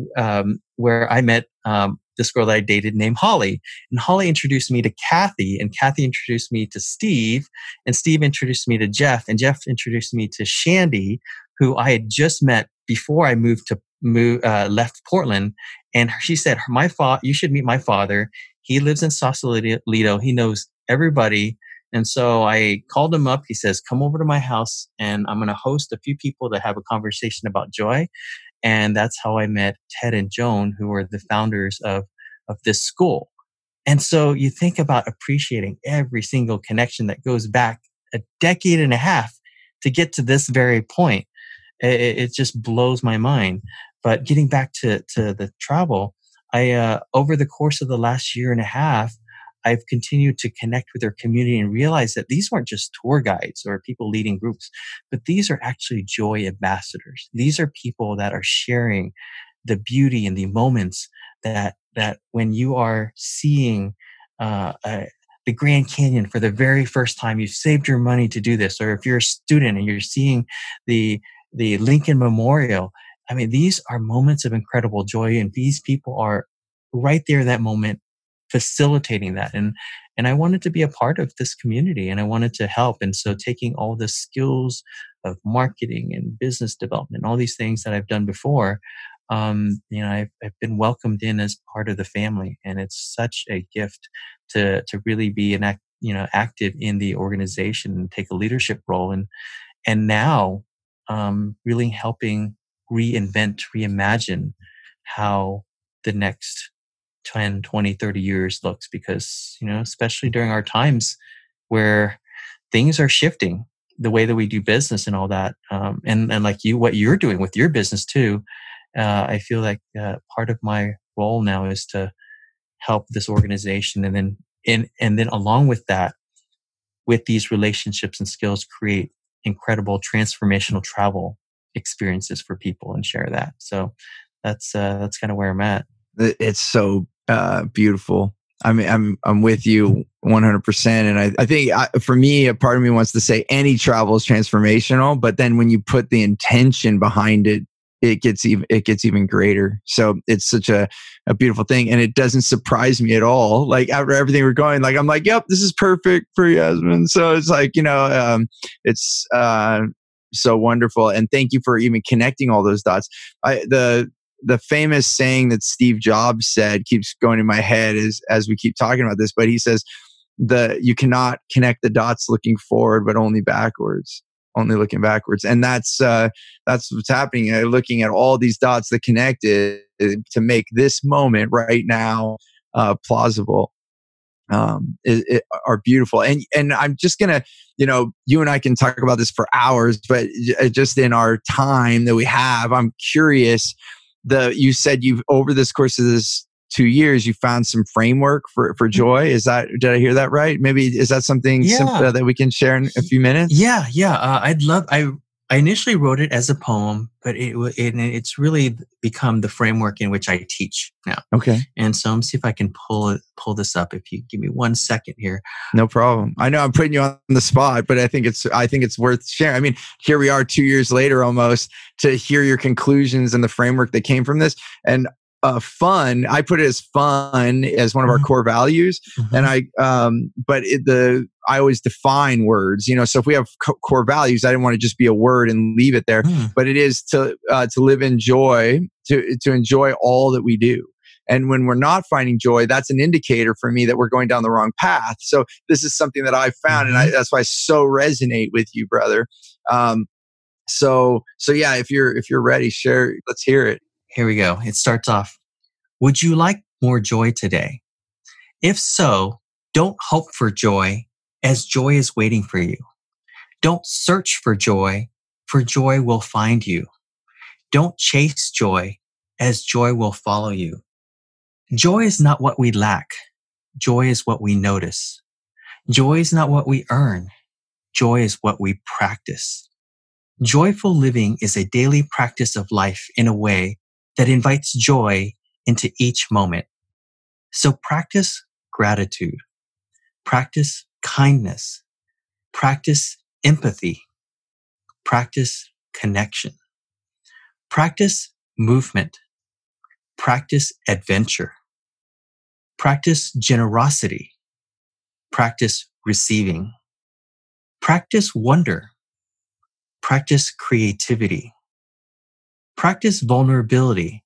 Speaker 2: I met this girl that I dated named Holly. And Holly introduced me to Kathy, and Kathy introduced me to Steve, and Steve introduced me to Jeff, and Jeff introduced me to Shandy, who I had just met before I left Portland. And she said, you should meet my father. He lives in Sausalito. He knows everybody. And so I called him up. He says, come over to my house and I'm going to host a few people to have a conversation about joy. And that's how I met Ted and Joan, who were the founders of this school. And so you think about appreciating every single connection that goes back a decade and a half to get to this very point. It just blows my mind. But getting back to the travel, I over the course of the last year and a half, I've continued to connect with their community and realize that these weren't just tour guides or people leading groups, but these are actually joy ambassadors. These are people that are sharing the beauty and the moments that when you are seeing the Grand Canyon for the very first time, you've saved your money to do this, or if you're a student and you're seeing the Lincoln Memorial. I mean, these are moments of incredible joy, and these people are right there in that moment facilitating that. And I wanted to be a part of this community, and I wanted to help. And so taking all the skills of marketing and business development, all these things that I've done before, I've been welcomed in as part of the family. And it's such a gift to really be active in the organization and take a leadership role. And now really helping reimagine how the next 10, 20, 30 years looks, because, especially during our times where things are shifting, the way that we do business and all that. And like what you're doing with your business too, I feel like part of my role now is to help this organization. And then along with that, with these relationships and skills, create incredible transformational travel experiences for people and share that. So that's kind of where I'm at.
Speaker 1: It's so beautiful. I mean, I'm with you 100%. And I think for me, a part of me wants to say any travel is transformational, but then when you put the intention behind it, it gets even greater. So it's such a beautiful thing. And it doesn't surprise me at all. Like after everything we're going, like, I'm like, yep, this is perfect for Yasmin. So it's like, it's so wonderful. And thank you for even connecting all those dots. The famous saying that Steve Jobs said keeps going in my head as we keep talking about this, but he says you cannot connect the dots looking forward, but only looking backwards. And that's what's happening. Looking at all these dots that connected to make this moment right now plausible are beautiful. And I'm just gonna, you and I can talk about this for hours, but just in our time that we have, I'm curious. You said you've over this course of this 2 years, you found some framework for joy. Did I hear that right? Maybe is that something simple that we can share in a few minutes?
Speaker 2: Yeah. I initially wrote it as a poem, but it's really become the framework in which I teach now.
Speaker 1: Okay.
Speaker 2: And so let me see if I can pull this up. If you give me 1 second here.
Speaker 1: No problem. I know I'm putting you on the spot, but I think it's worth sharing. I mean, here we are 2 years later almost to hear your conclusions and the framework that came from this. And fun, I put it as fun as one of our core values. And I always define words, so if we have core values, I didn't want to just be a word and leave it there, but it is to live in joy, to enjoy all that we do. And when we're not finding joy, that's an indicator for me that we're going down the wrong path. So this is something that I found, and that's why I so resonate with you, brother. So yeah, if you're ready, share. Let's hear it.
Speaker 2: Here we go. It starts off, would you like more joy today? If so, don't hope for joy, as joy is waiting for you. Don't search for joy will find you. Don't chase joy, as joy will follow you. Joy is not what we lack. Joy is what we notice. Joy is not what we earn. Joy is what we practice. Joyful living is a daily practice of life in a way that invites joy into each moment. So practice gratitude, practice kindness, practice empathy, practice connection, practice movement, practice adventure, practice generosity, practice receiving, practice wonder, practice creativity, practice vulnerability,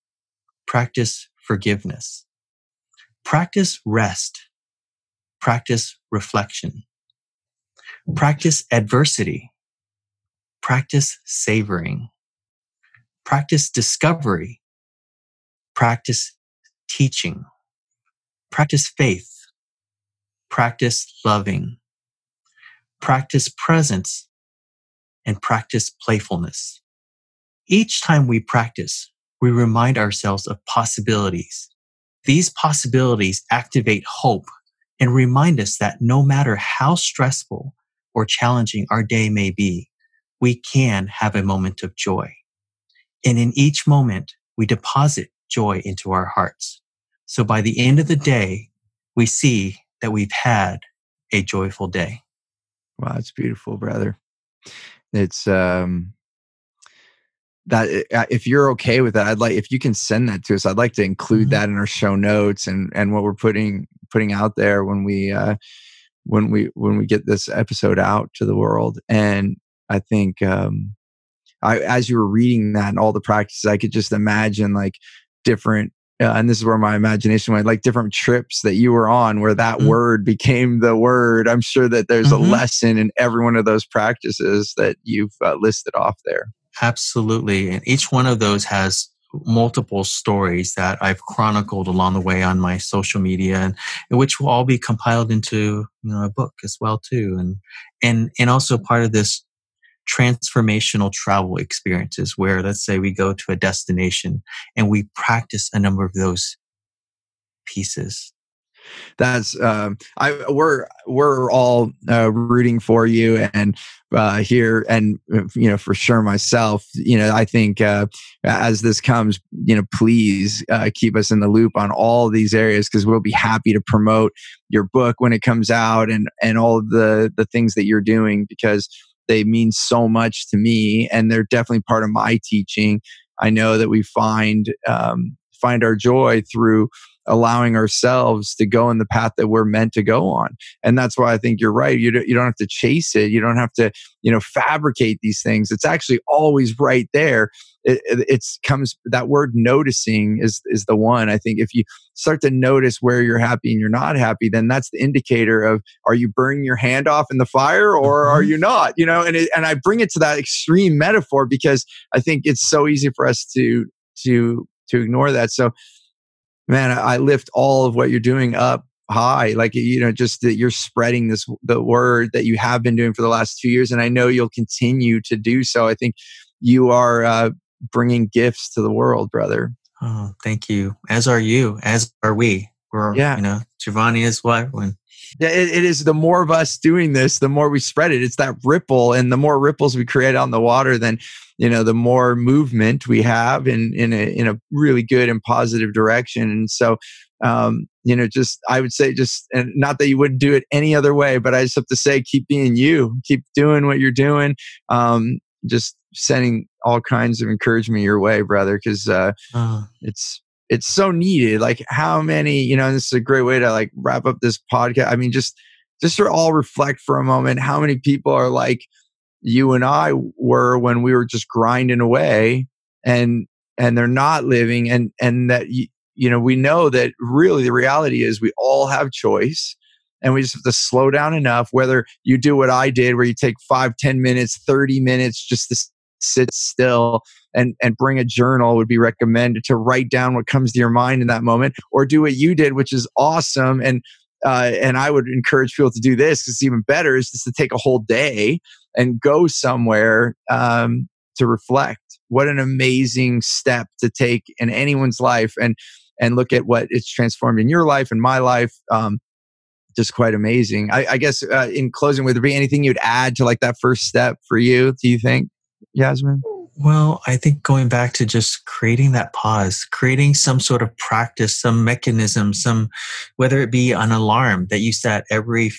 Speaker 2: practice forgiveness, practice rest, practice reflection, practice adversity, practice savoring, practice discovery, practice teaching, practice faith, practice loving, practice presence, and practice playfulness. Each time we practice, we remind ourselves of possibilities. These possibilities activate hope and remind us that no matter how stressful or challenging our day may be, we can have a moment of joy. And in each moment, we deposit joy into our hearts. So by the end of the day, we see that we've had a joyful day.
Speaker 1: Wow, it's beautiful, brother. It's that if you're okay with that, I'd like, if you can send that to us, I'd like to include that in our show notes and what we're putting out there when we get this episode out to the world. And I think as you were reading that and all the practices, I could just imagine like different and this is where my imagination went, like different trips that you were on where that word became the word. I'm sure that there's a lesson in every one of those practices that you've listed off there.
Speaker 2: Absolutely. And each one of those has multiple stories that I've chronicled along the way on my social media, and which will all be compiled into a book as well too. And also part of this transformational travel experiences where, let's say, we go to a destination and we practice a number of those pieces.
Speaker 1: That's we're all rooting for you and here, and for sure myself, I think as this comes, please keep us in the loop on all these areas, because we'll be happy to promote your book when it comes out and all of the things that you're doing, because they mean so much to me and they're definitely part of my teaching. I know that we find our joy through allowing ourselves to go in the path that we're meant to go on. And that's why I think you're right. You don't have to chase it. You don't have to, fabricate these things. It's actually always right there. It comes, that word noticing is the one. I think if you start to notice where you're happy and you're not happy, then that's the indicator of, are you burning your hand off in the fire or are you not? And I bring it to that extreme metaphor because I think it's so easy for us to ignore that. So, man, I lift all of what you're doing up high, like, just that you're spreading the word that you have been doing for the last 2 years. And I know you'll continue to do so. I think you are bringing gifts to the world, brother.
Speaker 2: Oh, thank you. As are you, as are we. or, Giovanni as well.
Speaker 1: Yeah, it is. The more of us doing this, the more we spread it. It's that ripple, and the more ripples we create on the water, then the more movement we have in a really good and positive direction. And so, I would say, and not that you wouldn't do it any other way, but I just have to say, keep being you, keep doing what you're doing. Just sending all kinds of encouragement your way, brother, because it's so needed. Like, how many, and this is a great way to like wrap up this podcast. I mean, just to all reflect for a moment, how many people are like you and I were when we were just grinding away, and they're not living, and that, we know that really the reality is we all have choice, and we just have to slow down enough, whether you do what I did, where you take 5, 10 minutes, 30 minutes just to sit still and bring a journal would be recommended to write down what comes to your mind in that moment, or do what you did, which is awesome. And I would encourage people to do this, because it's even better, is just to take a whole day and go somewhere to reflect. What an amazing step to take in anyone's life, and look at what it's transformed in your life and my life. Just quite amazing. I guess in closing, would there be anything you'd add to like that first step for you, do you think, Yasmin?
Speaker 2: Well, I think going back to just creating that pause, creating some sort of practice, some mechanism, whether it be an alarm that you set every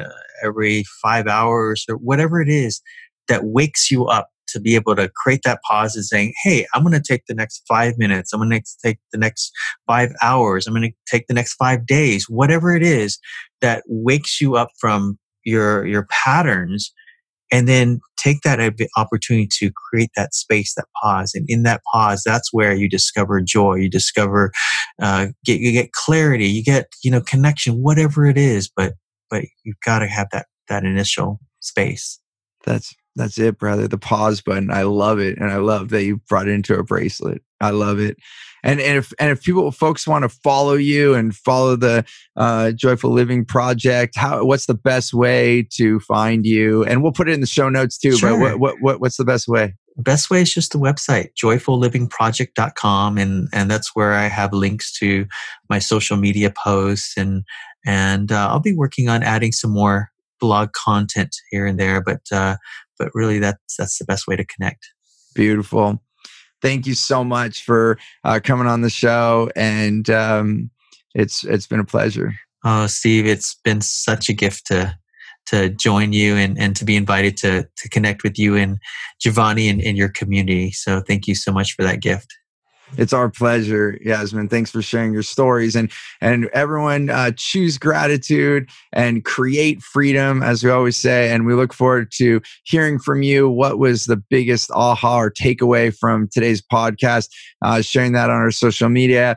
Speaker 2: 5 hours or whatever it is that wakes you up to be able to create that pause and saying, hey, I'm going to take the next 5 minutes. I'm going to take the next 5 hours. I'm going to take the next 5 days, whatever it is that wakes you up from your patterns. And then take that opportunity to create that space, that pause. And in that pause, that's where you discover joy. You discover, you get clarity, you get, connection, whatever it is. But you've got to have that initial space.
Speaker 1: That's it, brother. The pause button. I love it. And I love that you brought it into a bracelet. I love it. And if folks want to follow you and follow the Joyful Living Project, what's the best way to find you? And we'll put it in the show notes too. Sure. But what's the best way?
Speaker 2: The best way is just the website, joyfullivingproject.com. And that's where I have links to my social media posts. And I'll be working on adding some more blog content here and there. But really that's the best way to connect.
Speaker 1: Beautiful. Thank you so much for coming on the show, and it's been a pleasure.
Speaker 2: Oh, Steve, it's been such a gift to join you and to be invited to connect with you and Giovanni and your community. So thank you so much for that gift.
Speaker 1: It's our pleasure, Yasmin. Thanks for sharing your stories. And everyone, choose gratitude and create freedom, as we always say. And we look forward to hearing from you. What was the biggest aha or takeaway from today's podcast? Sharing that on our social media.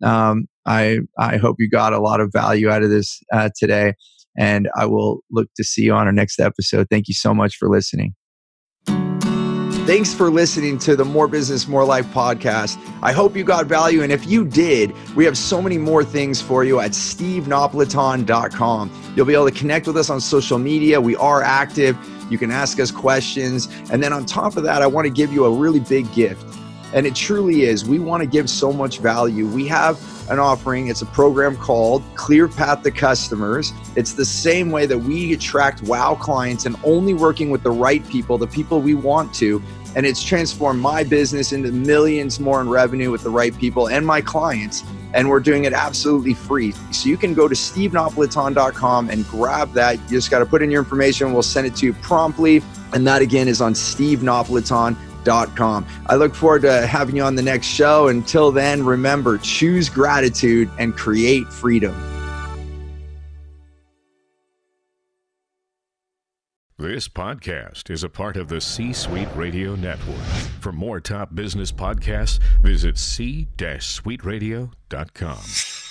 Speaker 1: I hope you got a lot of value out of this today. And I will look to see you on our next episode. Thank you so much for listening. Thanks for listening to the More Business, More Life podcast. I hope you got value. And if you did, we have so many more things for you at stevenapolitan.com. You'll be able to connect with us on social media. We are active. You can ask us questions. And then on top of that, I want to give you a really big gift. And it truly is. We want to give so much value. We have an offering. It's a program called Clear Path to Customers. It's the same way that we attract wow clients and only working with the right people, the people we want to. And it's transformed my business into millions more in revenue with the right people and my clients. And we're doing it absolutely free. So you can go to stevenapolitan.com and grab that. You just got to put in your information. We'll send it to you promptly. And that again is on stevenapolitan.com. I look forward to having you on the next show. Until then, remember, choose gratitude and create freedom.
Speaker 3: This podcast is a part of the C-Suite Radio Network. For more top business podcasts, visit c-suiteradio.com.